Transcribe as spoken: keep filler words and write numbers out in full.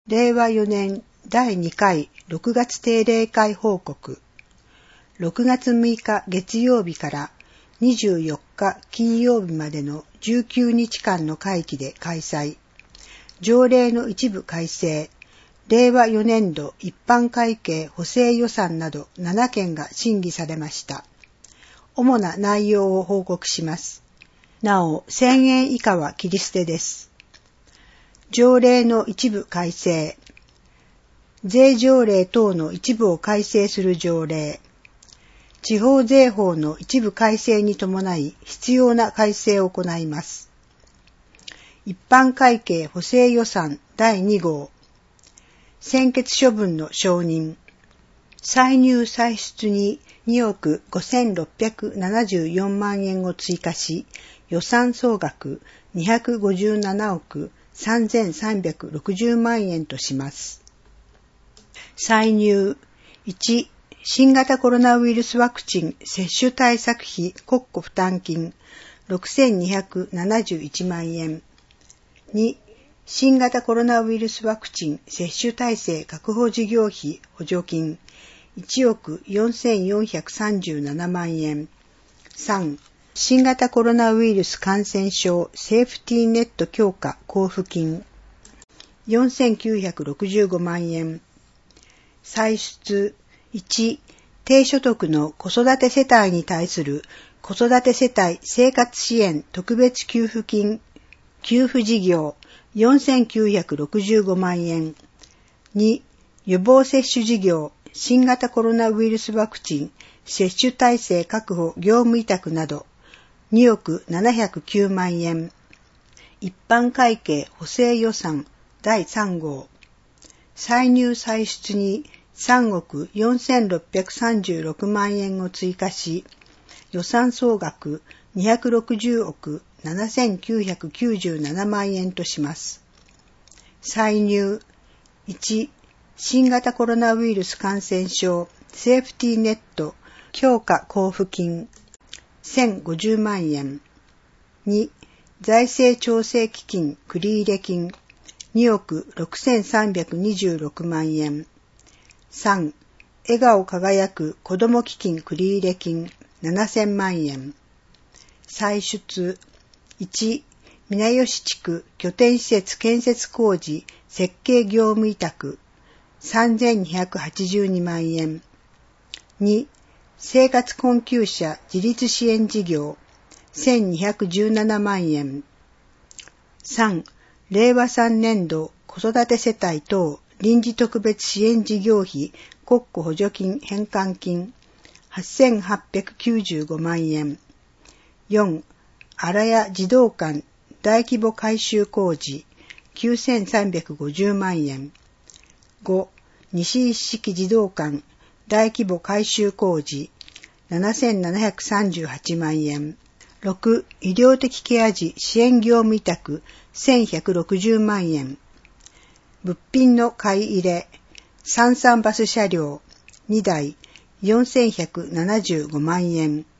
れいわよねんだいにかいろくがつ定例会報告。ろくがつむいか月曜日からにじゅうよっか金曜日までのじゅうくにちかんの会期で開催。条例の一部改正、れいわよねんど一般会計補正予算などななけんが審議されました。主な内容を報告します。なお、せんえん以下は切り捨てです。条例の一部改正、税条例等の一部を改正する条例、地方税法の一部改正に伴い必要な改正を行います。一般会計補正予算だいにごう、専決処分の承認、歳入歳出ににおくごせんろっぴゃくななじゅうよんまんえんを追加し、予算総額にひゃくごじゅうななおくさんぜんさんびゃくろくじゅうまんえんとします。歳入いち、新型コロナウイルスワクチン接種対策費国庫負担金ろくせんにひゃくななじゅういちまんえん。に、新型コロナウイルスワクチン接種体制確保事業費補助金いちおくよんせんよんひゃくさんじゅうななまんえん。さん、新型コロナウイルス感染症セーフティーネット強化交付金よんせんきゅうひゃくろくじゅうごまんえん。歳出いち、低所得の子育て世帯に対する子育て世帯生活支援特別給付金給付事業よんせんきゅうひゃくろくじゅうごまんえん。に、予防接種事業新型コロナウイルスワクチン接種体制確保業務委託などにおくななひゃくきゅうまんえん。一般会計補正予算だいさんごう、歳入歳出にさんおくよんせんろっぴゃくさんじゅうろくまんえんを追加し、予算総額にひゃくろくじゅうおくななせんきゅうひゃくきゅうじゅうななまんえんとします。歳入いち、新型コロナウイルス感染症セーフティーネット強化交付金せんごじゅうまんえん。に、財政調整基金繰入金におくろくせんさんびゃくにじゅうろくまんえん。さん、笑顔輝く子ども基金繰入金ななせんまんえん。歳出いち、皆吉地区拠点施設建設工事設計業務委託さんぜんにひゃくはちじゅうにまんえん。に、生活困窮者自立支援事業せんにひゃくじゅうななまんえん。さん、れいわさんねんど子育て世帯等臨時特別支援事業費国庫補助金返還金はっせんはっぴゃくきゅうじゅうごまんえん。よん、荒谷児童館大規模改修工事きゅうせんさんびゃくごじゅうまんえん。ご、西一式児童館大規模改修工事ななせんななひゃくさんじゅうはちまんえん。ろく、医療的ケア児支援業務委託せんひゃくろくじゅうまんえん。物品の買い入れ、三々バス車両にだいよんせんひゃくななじゅうごまんえん。